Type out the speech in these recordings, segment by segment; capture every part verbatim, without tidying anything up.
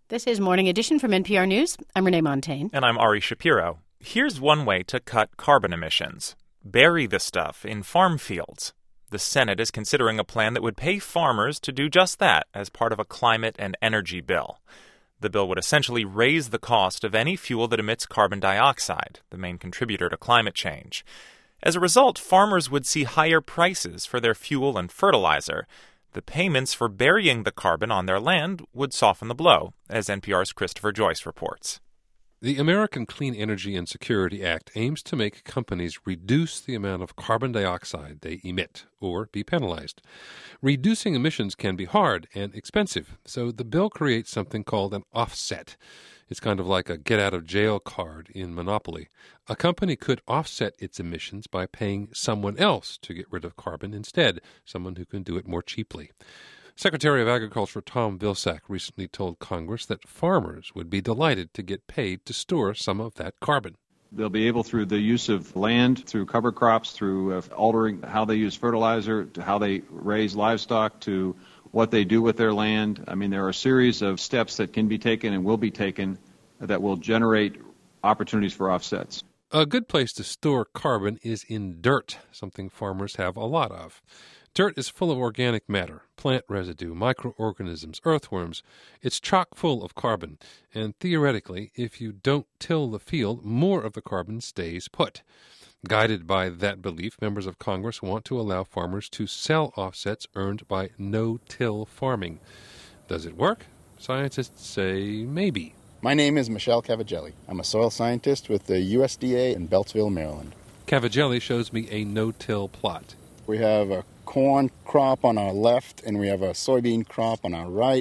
This is Morning Edition from N P R News. I'm Renee Montagne. And I'm Ari Shapiro. Here's one way to cut carbon emissions. Bury the stuff in farm fields. The Senate is considering a plan that would pay farmers to do just that as part of a climate and energy bill. The bill would essentially raise the cost of any fuel that emits carbon dioxide, the main contributor to climate change. As a result, farmers would see higher prices for their fuel and fertilizer. The payments for burying the carbon on their land would soften the blow, as N P R's Christopher Joyce reports. The American Clean Energy and Security Act aims to make companies reduce the amount of carbon dioxide they emit or be penalized. Reducing emissions can be hard and expensive, so the bill creates something called an offset. It's kind of like a get-out-of-jail card in Monopoly. A company could offset its emissions by paying someone else to get rid of carbon instead, someone who can do it more cheaply. Secretary of Agriculture Tom Vilsack recently told Congress that farmers would be delighted to get paid to store some of that carbon. They'll be able, through the use of land, through cover crops, through uh, altering how they use fertilizer, to how they raise livestock, to what they do with their land. I mean, there are a series of steps that can be taken and will be taken that will generate opportunities for offsets. A good place to store carbon is in dirt, something farmers have a lot of. Dirt is full of organic matter, plant residue, microorganisms, earthworms. It's chock full of carbon, and theoretically, if you don't till the field, more of the carbon stays put. Guided by that belief, members of Congress want to allow farmers to sell offsets earned by no-till farming. Does it work? Scientists say maybe. My name is Michelle Cavagelli. I'm a soil scientist with the U S D A in Beltsville, Maryland. Cavagelli shows me a no-till plot. We have a corn crop on our left, and we have a soybean crop on our right.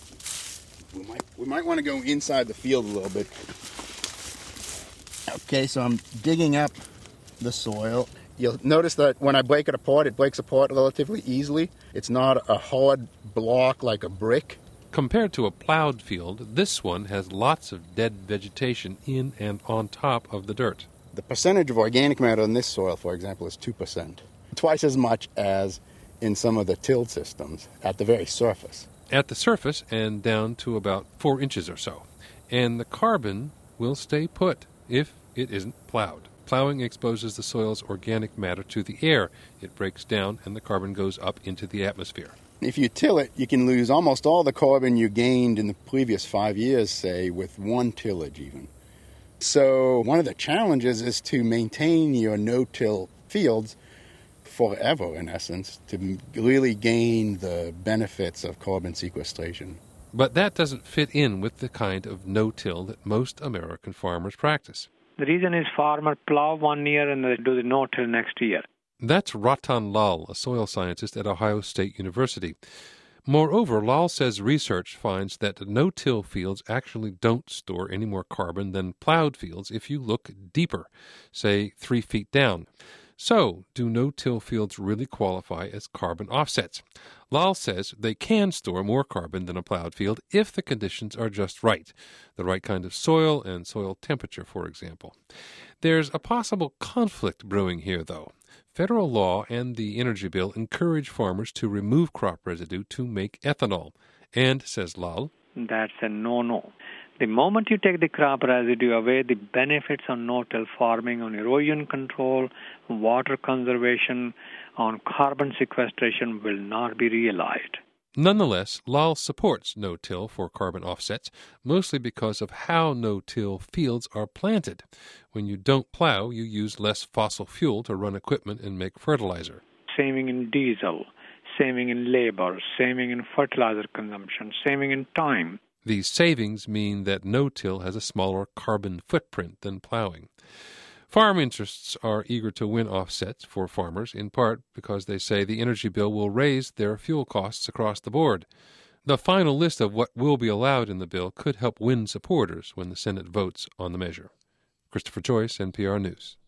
We might, we might want to go inside the field a little bit. Okay, so I'm digging up the soil. You'll notice that when I break it apart, it breaks apart relatively easily. It's not a hard block like a brick. Compared to a plowed field, this one has lots of dead vegetation in and on top of the dirt. The percentage of organic matter in this soil, for example, is two percent. Twice as much as in some of the tilled systems at the very surface. At the surface and down to about four inches or so. And the carbon will stay put if it isn't plowed. Plowing exposes the soil's organic matter to the air. It breaks down and the carbon goes up into the atmosphere. If you till it, you can lose almost all the carbon you gained in the previous five years, say, with one tillage even. So one of the challenges is to maintain your no-till fields forever, in essence, to really gain the benefits of carbon sequestration. But that doesn't fit in with the kind of no-till that most American farmers practice. The reason is farmers plow one year and they do the no-till next year. That's Ratan Lal, a soil scientist at Ohio State University. Moreover, Lal says research finds that no-till fields actually don't store any more carbon than plowed fields if you look deeper, say three feet down. So, do no-till fields really qualify as carbon offsets? Lal says they can store more carbon than a plowed field if the conditions are just right, the right kind of soil and soil temperature, for example. There's a possible conflict brewing here, though. Federal law and the energy bill encourage farmers to remove crop residue to make ethanol. And, says Lal, that's a no-no. The moment you take the crop residue away, the benefits on no-till farming, on erosion control, water conservation, on carbon sequestration will not be realized. Nonetheless, Lal supports no-till for carbon offsets, mostly because of how no-till fields are planted. When you don't plow, you use less fossil fuel to run equipment and make fertilizer. Saving in diesel, saving in labor, saving in fertilizer consumption, saving in time. These savings mean that no-till has a smaller carbon footprint than plowing. Farm interests are eager to win offsets for farmers, in part because they say the energy bill will raise their fuel costs across the board. The final list of what will be allowed in the bill could help win supporters when the Senate votes on the measure. Christopher Joyce, N P R News.